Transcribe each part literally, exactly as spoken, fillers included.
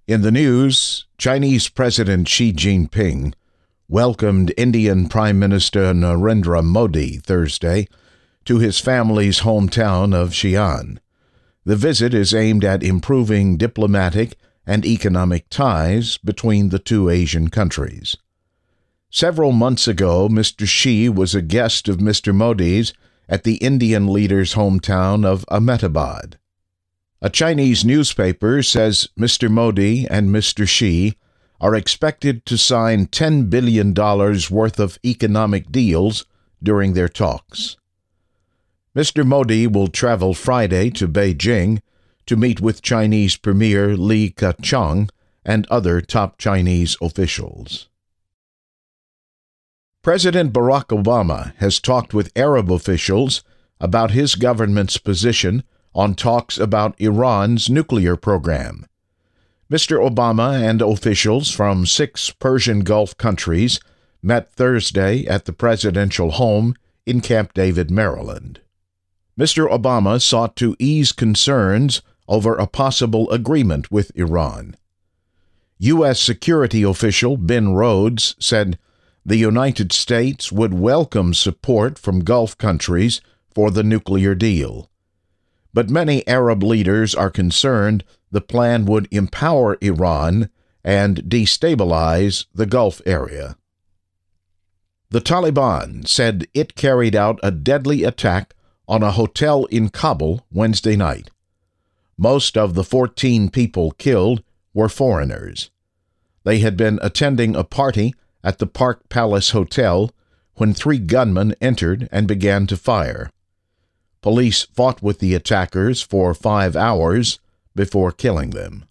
In the news, Chinese President Xi Jinping welcomed Indian Prime Minister Narendra Modi Thursday to his family's hometown of Xi'an. The visit is aimed at improving diplomatic and economic ties between the two Asian countries. Several months ago, Mister Xi was a guest of Mister Modi's at the Indian leader's hometown of Ahmedabad. A Chinese newspaper says Mister Modi and Mister Xi are expected to sign ten billion dollars worth of economic deals during their talks. Mister Modi will travel Friday to Beijing to meet with Chinese Premier Li Keqiang and other top Chinese officials. President Barack Obama has talked with Arab officials about his government's position on talks about Iran's nuclear program. Mister Obama and officials from six Persian Gulf countries met Thursday at the presidential home in Camp David, Maryland. Mister Obama sought to ease concerns over a possible agreement with Iran. U S security official Ben Rhodes said the United States would welcome support from Gulf countries for the nuclear deal. But many Arab leaders are concerned the plan would empower Iran and destabilize the Gulf area. The Taliban said it carried out a deadly attack on a hotel in Kabul Wednesday night. Most of the fourteen people killed were foreigners. They had been attending a party at the Park Palace Hotel when three gunmen entered and began to fire. Police fought with the attackers for five hours before killing them.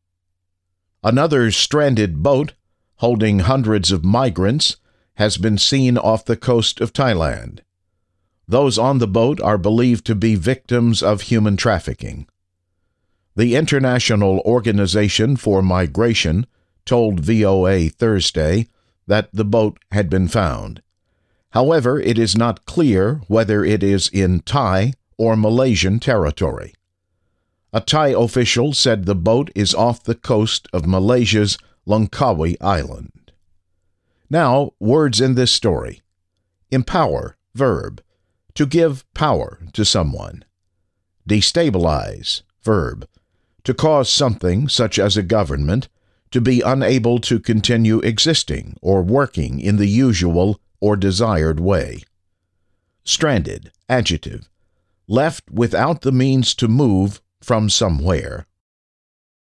Another stranded boat holding hundreds of migrants has been seen off the coast of Thailand. Those on the boat are believed to be victims of human trafficking. The International Organization for Migration told V O A Thursday that the boat had been found. However, it is not clear whether it is in Thai or Malaysian territory. A Thai official said the boat is off the coast of Malaysia's Langkawi Island. Now, words in this story. Empower, verb, to give power to someone. Destabilize, verb, to cause something, such as a government, to be unable to continue existing or working in the usual or desired way. Stranded, adjective, left without the means to move from somewhere.